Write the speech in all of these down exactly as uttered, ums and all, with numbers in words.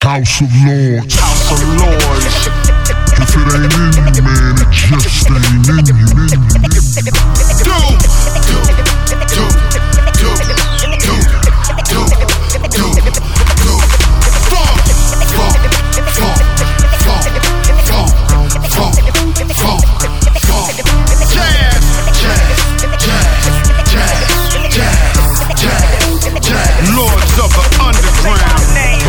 House of Lords. House of Lords. If it ain't in you, man, it just ain't in you, in you, in you. Do, do, do, do, do, do, do, do. Funk, funk, funk, funk, funk, funk, funk, funk. Jazz, jazz, jazz, jazz, jazz, jazz, jazz. Lords of the underground.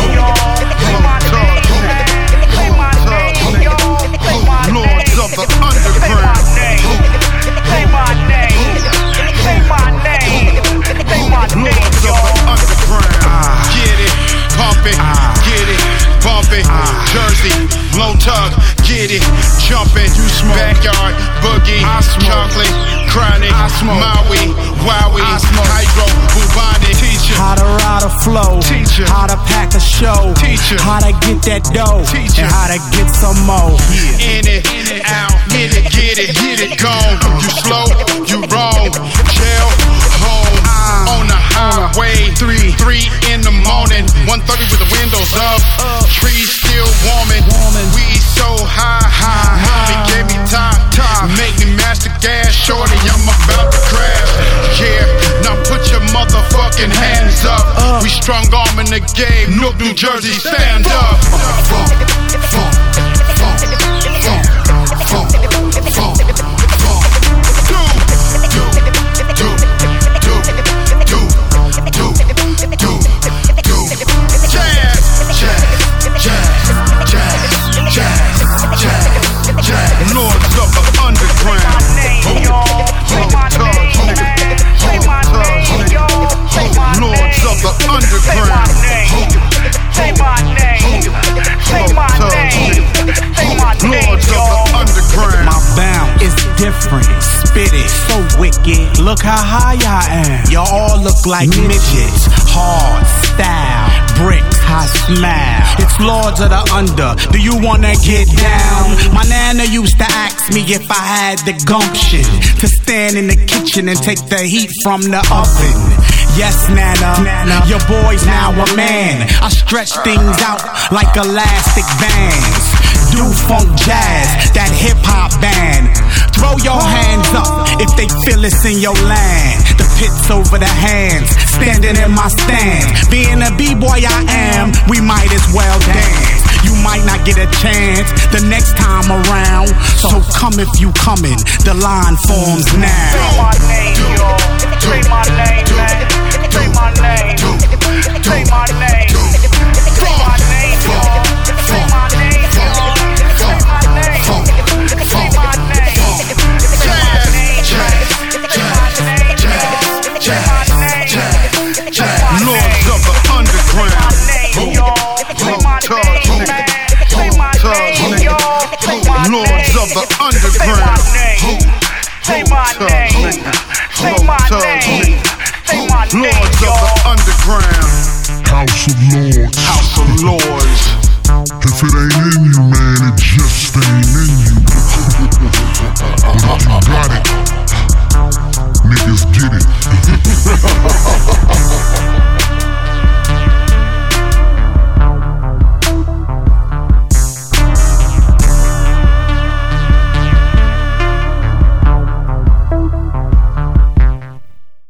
Lords of the underground. Say my name. Say my name. Say my name. Lords of the underground. Get it, pump it, get it, bump it. Jersey, low tug, get it, jumping. Backyard, boogie, chocolate, chronic, Maui, Wowie, Hydro, Bubani. Teacher, how to ride a flow, teacher, how to pack a show, teacher, how to get that dough, teacher, and how to get some more. In it, out, in it, get it, get it, gone. You slow, you wrong. Jail, home, on the highway. Three, three in the morning. one thirty with the windows up. Trees still warming. We so high, high. Mommy gave me time, time. Make me master gas, shorty. I'm about to crash. Yeah, now put your motherfucking hands up. We strong arm in the game. Newark, New Jersey, stand up. Funk, funk, funk, funk, funk, funk, funk. Do, do, do, do, do, do, do, do. Jazz, jazz, jazz, jazz, jazz, jazz, jazz. Lords of the underground. Lords of the underground. Say my name. Say my name. Say my name. Lords of the underground. My bounce is different, spit it, so wicked. Look how high I am. Y'all all look like midgets. Hard style, bricks, high smile. It's Lords of the Under. Do you wanna get down? My nana used to ask me if I had the gumption to stand in the kitchen and take the heat from the oven. Yes, Nana, Nana, your boy's now a man. I stretch things out like elastic bands. Do funk jazz, that hip hop band. Throw your hands up if they feel it's in your land. The pits over the hands, standing in my stand. Being a b-boy I am, we might as well dance. You might not get a chance the next time around. So come if you comin', the line forms now. Say my name, yo. Say my name, man. Say my name. Say my name.